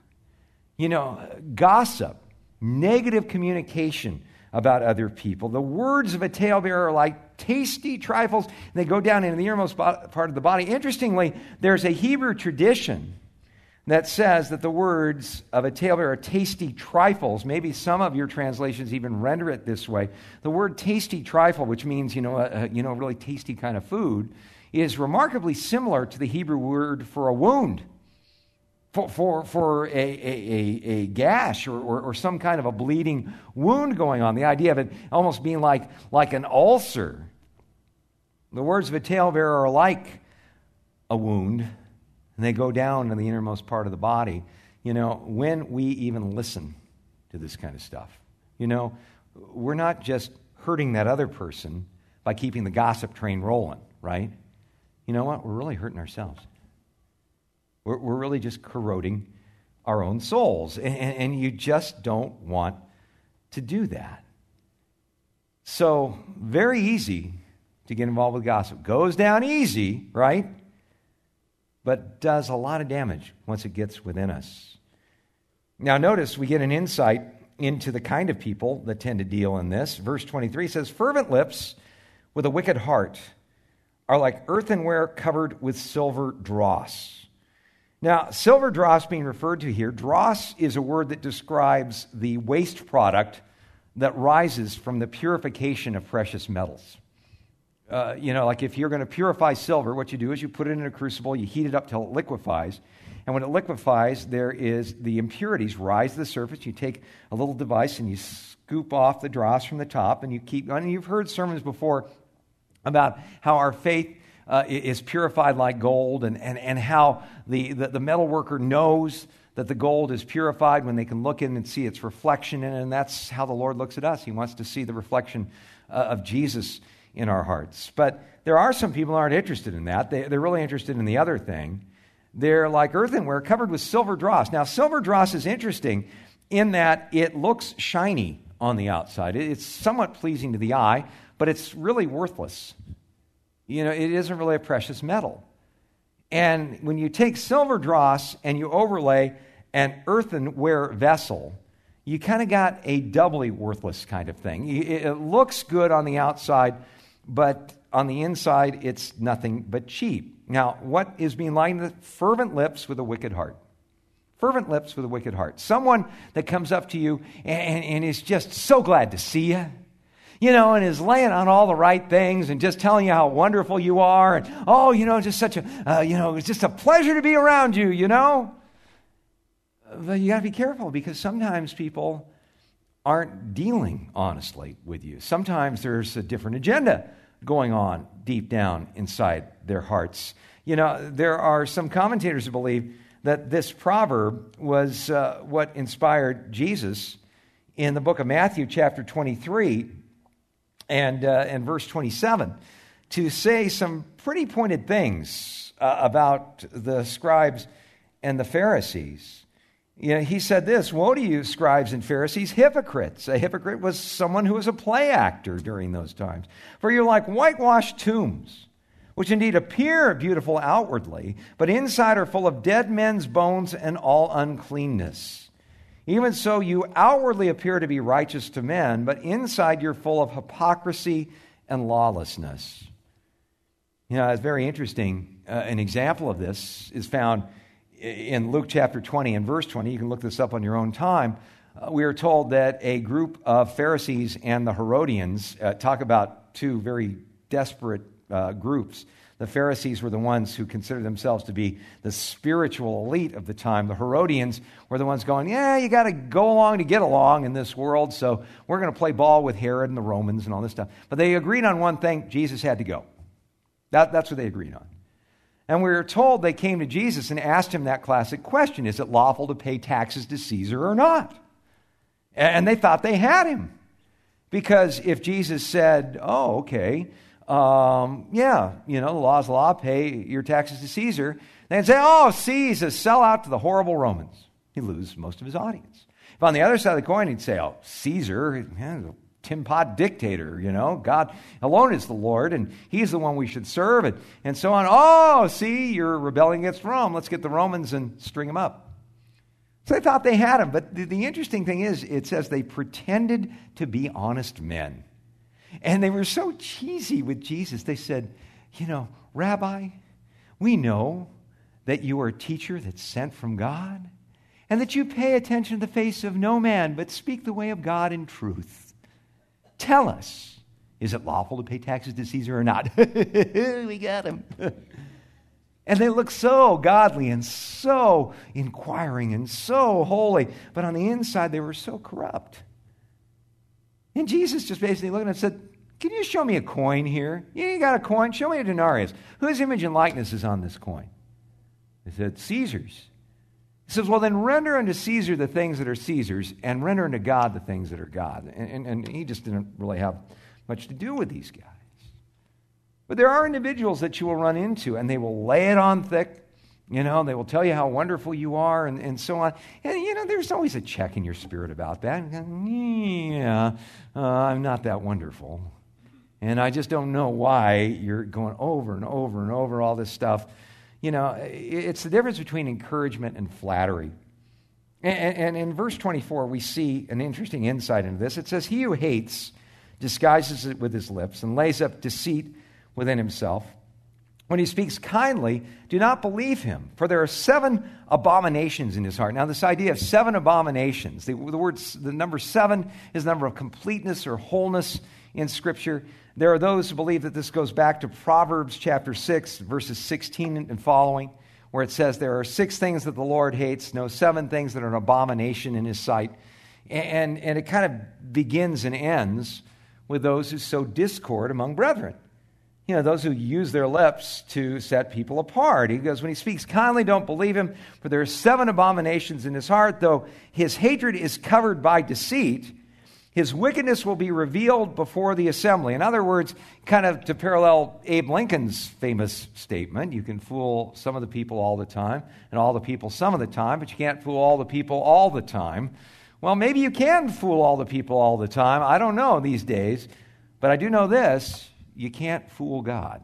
Gossip, negative communication about other people. The words of a talebearer are like tasty trifles, and they go down into the innermost part of the body. Interestingly, there's a Hebrew tradition that says that the words of a talebearer are tasty trifles. Maybe some of your translations even render it this way. The word tasty trifle, which means, really tasty kind of food, is remarkably similar to the Hebrew word for a wound, for a gash or some kind of a bleeding wound going on. The idea of it almost being like an ulcer. The words of a talebearer are like a wound, and they go down to the innermost part of the body. When we even listen to this kind of stuff, we're not just hurting that other person by keeping the gossip train rolling, right? You know what? We're really hurting ourselves. We're really just corroding our own souls, and you just don't want to do that. So, very easy to get involved with gossip. Goes down easy, right? But does a lot of damage once it gets within us. Now, notice we get an insight into the kind of people that tend to deal in this. Verse 23 says, fervent lips with a wicked heart are like earthenware covered with silver dross. Now, silver dross being referred to here, dross is a word that describes the waste product that rises from the purification of precious metals. Like if you're going to purify silver, what you do is you put it in a crucible, you heat it up till it liquefies, and when it liquefies, the impurities rise to the surface. You take a little device and you scoop off the dross from the top, and you keep going. And you've heard sermons before about how our faith is purified like gold, and how the metal worker knows that the gold is purified when they can look in and see its reflection in it, and that's how the Lord looks at us. He wants to see the reflection of Jesus in our hearts. But there are some people who aren't interested in that. They're really interested in the other thing. They're like earthenware covered with silver dross. Now, silver dross is interesting in that it looks shiny on the outside. It's somewhat pleasing to the eye, but it's really worthless. It isn't really a precious metal. And when you take silver dross and you overlay an earthenware vessel, you kind of got a doubly worthless kind of thing. It looks good on the outside, but on the inside, it's nothing but cheap. Now, what is being likened to? Fervent lips with a wicked heart. Fervent lips with a wicked heart. Someone that comes up to you and is just so glad to see you. And is laying on all the right things and just telling you how wonderful you are. And, just such a, it's just a pleasure to be around you, But you got to be careful, because sometimes people aren't dealing honestly with you. Sometimes there's a different agenda going on deep down inside their hearts. There are some commentators who believe that this proverb was what inspired Jesus in the book of Matthew, chapter 23, and verse 27, to say some pretty pointed things about the scribes and the Pharisees. He said this, woe to you, scribes and Pharisees, hypocrites. A hypocrite was someone who was a play actor during those times. For you're like whitewashed tombs, which indeed appear beautiful outwardly, but inside are full of dead men's bones and all uncleanness. Even so, you outwardly appear to be righteous to men, but inside you're full of hypocrisy and lawlessness. You know, it's very interesting. An example of this is found in Luke chapter 20 and verse 20. You can look this up on your own time. We are told that a group of Pharisees and the Herodians, talk about two very desperate groups. The Pharisees were the ones who considered themselves to be the spiritual elite of the time. The Herodians were the ones going, yeah, you got to go along to get along in this world, so we're going to play ball with Herod and the Romans and all this stuff. But they agreed on one thing: Jesus had to go. That's what they agreed on. And we were told they came to Jesus and asked him that classic question: is it lawful to pay taxes to Caesar or not? And they thought they had him. Because if Jesus said, oh, okay, yeah, you know, the law's law, pay your taxes to Caesar, they'd say, oh, see, he's a sellout to the horrible Romans. He'd lose most of his audience. If on the other side of the coin, he'd say, oh, Caesar, a Tin Pot dictator, you know, God alone is the Lord, and he's the one we should serve, and so on. Oh, see, you're rebelling against Rome. Let's get the Romans and string them up. So they thought they had him, but the interesting thing is, it says they pretended to be honest men. And they were so cheesy with Jesus. They said, you know, Rabbi, we know that you are a teacher that's sent from God, and that you pay attention to the face of no man, but speak the way of God in truth. Tell us, is it lawful to pay taxes to Caesar or not? We got him. And they look so godly and so inquiring and so holy, but on the inside they were so corrupt. And Jesus just basically looked and said, can you show me a coin here? You got a coin? Show me a denarius. Whose image and likeness is on this coin? They said, Caesar's. He says, well, then render unto Caesar the things that are Caesar's, and render unto God the things that are God. And he just didn't really have much to do with these guys. But there are individuals that you will run into, and they will lay it on thick. You know, they will tell you how wonderful you are, and so on. And, you know, there's always a check in your spirit about that. Yeah, I'm not that wonderful. And I just don't know why you're going over and over and over all this stuff. You know, it's the difference between encouragement and flattery. And in verse 24, we see an interesting insight into this. It says, he who hates disguises it with his lips and lays up deceit within himself. When he speaks kindly, do not believe him, for there are 7 abominations in his heart. Now, this idea of 7 abominations, the number 7 is the number of completeness or wholeness in Scripture. There are those who believe that this goes back to Proverbs chapter 6, verses 16 and following, where it says there are 6 things that the Lord hates, no 7 things that are an abomination in his sight. And it kind of begins and ends with those who sow discord among brethren. You know, those who use their lips to set people apart. He goes, when he speaks kindly, don't believe him, for there are 7 abominations in his heart, though his hatred is covered by deceit. His wickedness will be revealed before the assembly. In other words, kind of to parallel Abe Lincoln's famous statement, you can fool some of the people all the time, and all the people some of the time, but you can't fool all the people all the time. Well, maybe you can fool all the people all the time. I don't know these days, but I do know this. You can't fool God.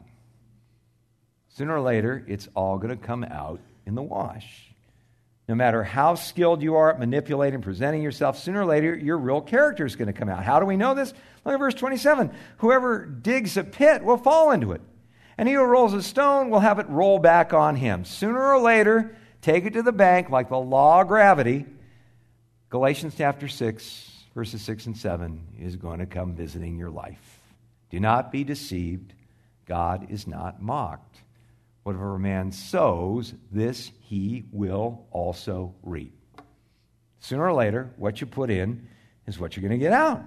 Sooner or later, it's all going to come out in the wash. No matter how skilled you are at manipulating and presenting yourself, sooner or later, your real character is going to come out. How do we know this? Look at verse 27. Whoever digs a pit will fall into it, and he who rolls a stone will have it roll back on him. Sooner or later, take it to the bank like the law of gravity. Galatians chapter 6, verses 6 and 7 is going to come visiting your life. Do not be deceived. God is not mocked. Whatever a man sows, this he will also reap. Sooner or later, what you put in is what you're going to get out.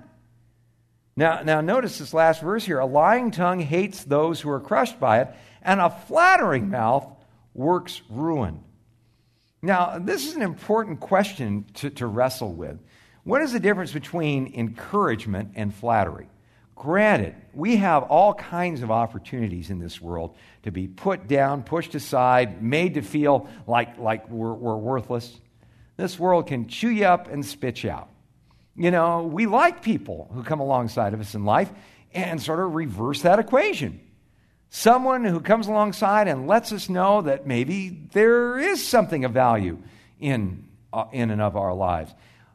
Now notice this last verse here. A lying tongue hates those who are crushed by it, and a flattering mouth works ruin. Now, this is an important question to wrestle with. What is the difference between encouragement and flattery? Granted, we have all kinds of opportunities in this world to be put down, pushed aside, made to feel like we're worthless. This world can chew you up and spit you out. You know, we like people who come alongside of us in life and sort of reverse that equation. Someone who comes alongside and lets us know that maybe there is something of value in and of our lives.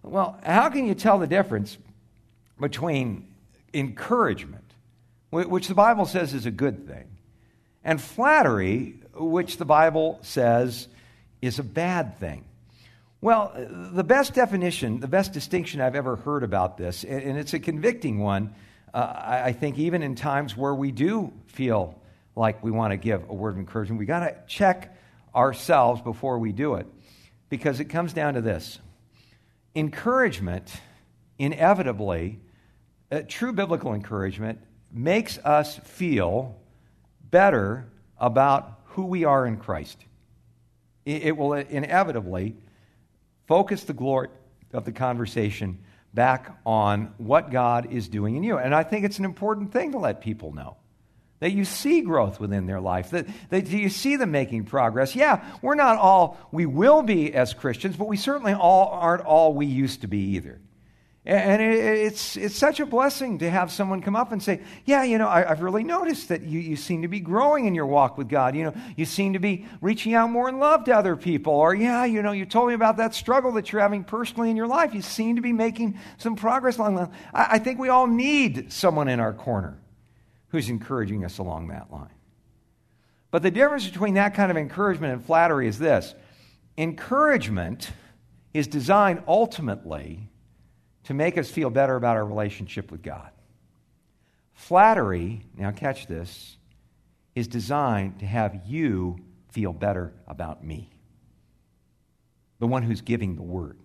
Well, how can you tell the difference between encouragement, which the Bible says is a good thing, and flattery, which the Bible says is a bad thing? Well, the best definition, the best distinction I've ever heard about this, and it's a convicting one, I think even in times where we do feel like we want to give a word of encouragement, we got to check ourselves before we do it, because it comes down to this. Encouragement, inevitably, true biblical encouragement, makes us feel better about who we are in Christ. It will inevitably focus the glory of the conversation back on what God is doing in you. And I think it's an important thing to let people know. That you see growth within their life, that you see them making progress. Yeah, we're not all we will be as Christians, but we certainly aren't all we used to be either. And it's such a blessing to have someone come up and say, yeah, I've really noticed that you seem to be growing in your walk with God. You seem to be reaching out more in love to other people. Or, you told me about that struggle that you're having personally in your life. You seem to be making some progress along that. I think we all need someone in our corner who's encouraging us along that line. But the difference between that kind of encouragement and flattery is this. Encouragement is designed ultimately to make us feel better about our relationship with God. Flattery, now catch this, is designed to have you feel better about me, the one who's giving the word.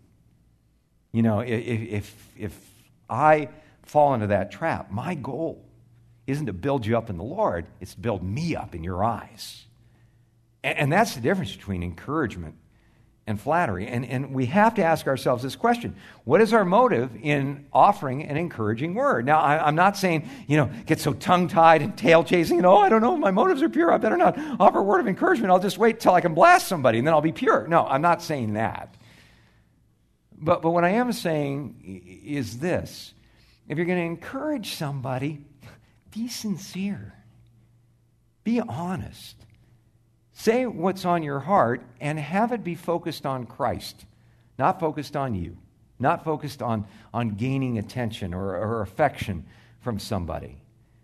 If I fall into that trap, my goal isn't to build you up in the Lord, it's to build me up in your eyes. And that's the difference between encouragement and flattery. And we have to ask ourselves this question. What is our motive in offering an encouraging word? Now, I'm not saying, get so tongue-tied and tail-chasing, I don't know if my motives are pure. I better not offer a word of encouragement. I'll just wait till I can blast somebody and then I'll be pure. No, I'm not saying that. But what I am saying is this. If you're going to encourage somebody, be sincere. Be honest. Say what's on your heart and have it be focused on Christ, not focused on you, not focused on gaining attention or affection from somebody.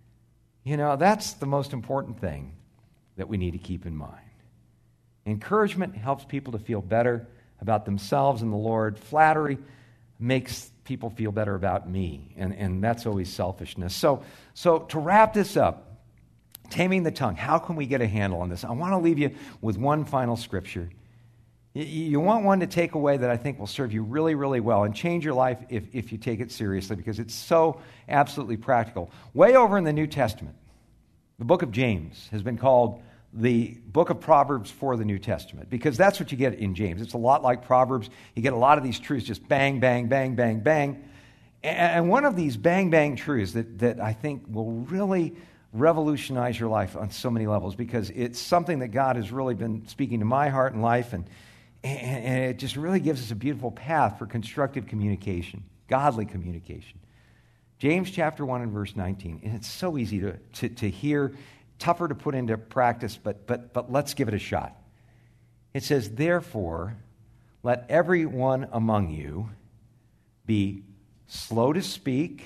That's the most important thing that we need to keep in mind. Encouragement helps people to feel better about themselves and the Lord. Flattery makes people feel better about me, and that's always selfishness. So to wrap this up, taming the tongue, how can we get a handle on this? I want to leave you with one final scripture. You want one to take away that I think will serve you really, really well and change your life if you take it seriously, because it's so absolutely practical. Way over in the New Testament, the book of James has been called the book of Proverbs for the New Testament, because that's what you get in James. It's a lot like Proverbs. You get a lot of these truths just bang, bang, bang, bang, bang. And one of these bang, bang truths that I think will really revolutionize your life on so many levels, because it's something that God has really been speaking to my heart and life, and it just really gives us a beautiful path for constructive communication, godly communication. James chapter 1 and verse 19, and it's so easy to hear, tougher to put into practice, but let's give it a shot. It says, therefore, let everyone among you be slow to speak,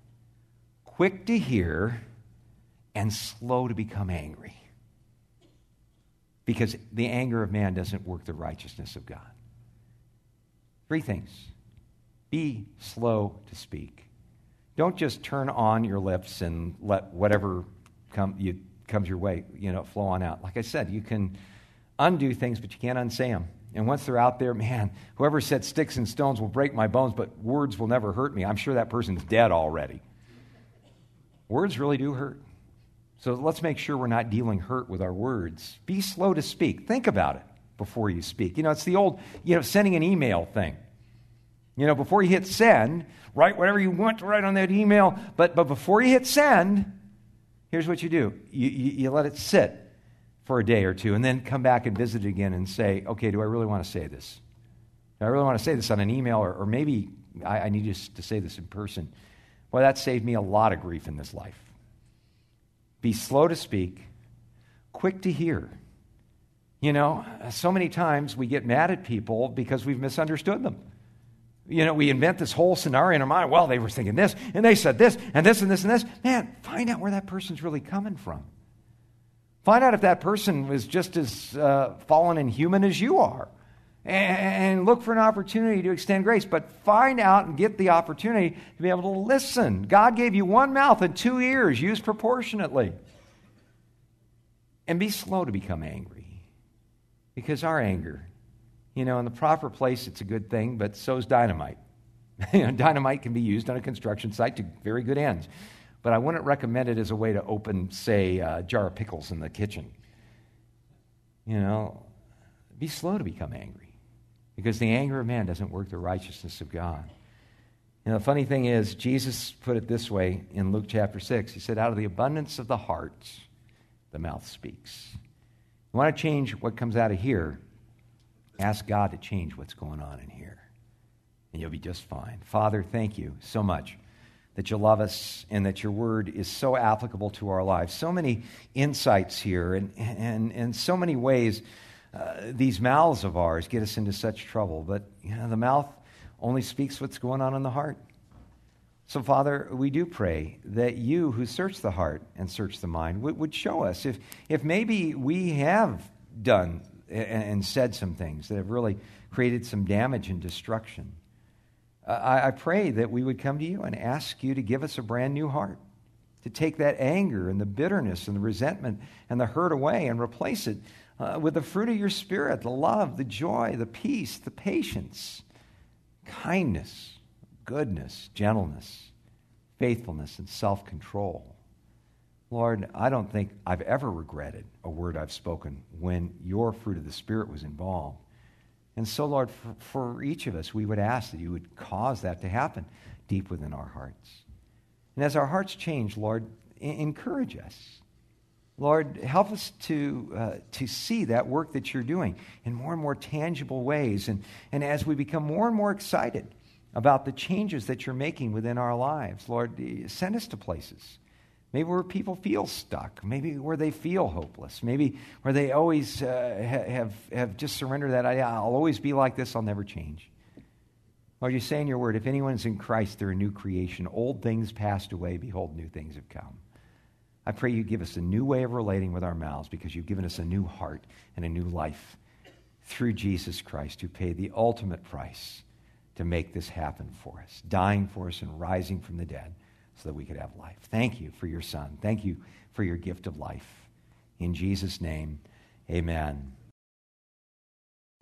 quick to hear, and slow to become angry. Because the anger of man doesn't work the righteousness of God. 3 things. Be slow to speak. Don't just turn on your lips and let whatever comes your way, flow on out. Like I said, you can undo things, but you can't unsay them. And once they're out there, man, whoever said sticks and stones will break my bones, but words will never hurt me, I'm sure that person's dead already. Words really do hurt. So let's make sure we're not dealing hurt with our words. Be slow to speak. Think about it before you speak. It's the old, sending an email thing. Before you hit send, write whatever you want to write on that email, but before you hit send, here's what you do. You let it sit for a day or two and then come back and visit it again and say, okay, do I really want to say this? Do I really want to say this on an email, or maybe I need to say this in person? Boy, that saved me a lot of grief in this life. Be slow to speak, quick to hear. So many times we get mad at people because we've misunderstood them. We invent this whole scenario in our mind. Well, they were thinking this, and they said this, and this, and this, and this. Man, find out where that person's really coming from. Find out if that person was just as fallen and human as you are. And look for an opportunity to extend grace. But find out and get the opportunity to be able to listen. God gave you one mouth and 2 ears. Use proportionately. And be slow to become angry. Because our anger, in the proper place, it's a good thing, but so is dynamite. Dynamite can be used on a construction site to very good ends. But I wouldn't recommend it as a way to open, say, a jar of pickles in the kitchen. Be slow to become angry. Because the anger of man doesn't work the righteousness of God. The funny thing is, Jesus put it this way in Luke chapter 6. He said, out of the abundance of the heart, the mouth speaks. You want to change what comes out of here, ask God to change what's going on in here. And you'll be just fine. Father, thank you so much that you love us and that your word is so applicable to our lives. So many insights here and so many ways these mouths of ours get us into such trouble. But the mouth only speaks what's going on in the heart. So, Father, we do pray that you who search the heart and search the mind would show us if maybe we have done and said some things that have really created some damage and destruction. I pray that we would come to you and ask you to give us a brand new heart, to take that anger and the bitterness and the resentment and the hurt away and replace it with the fruit of your Spirit, the love, the joy, the peace, the patience, kindness, goodness, gentleness, faithfulness, and self-control. Lord, I don't think I've ever regretted a word I've spoken when your fruit of the Spirit was involved. And so, Lord, for each of us, we would ask that you would cause that to happen deep within our hearts. And as our hearts change, Lord, encourage us. Lord, help us to see that work that you're doing in more and more tangible ways. And as we become more and more excited about the changes that you're making within our lives, Lord, send us to places. Maybe where people feel stuck. Maybe where they feel hopeless. Maybe where they always have just surrendered that idea, I'll always be like this, I'll never change. Lord, you say in your word, if anyone's in Christ, they're a new creation. Old things passed away, behold, new things have come. I pray you give us a new way of relating with our mouths because you've given us a new heart and a new life through Jesus Christ, who paid the ultimate price to make this happen for us, dying for us and rising from the dead so that we could have life. Thank you for your Son. Thank you for your gift of life. In Jesus' name, amen.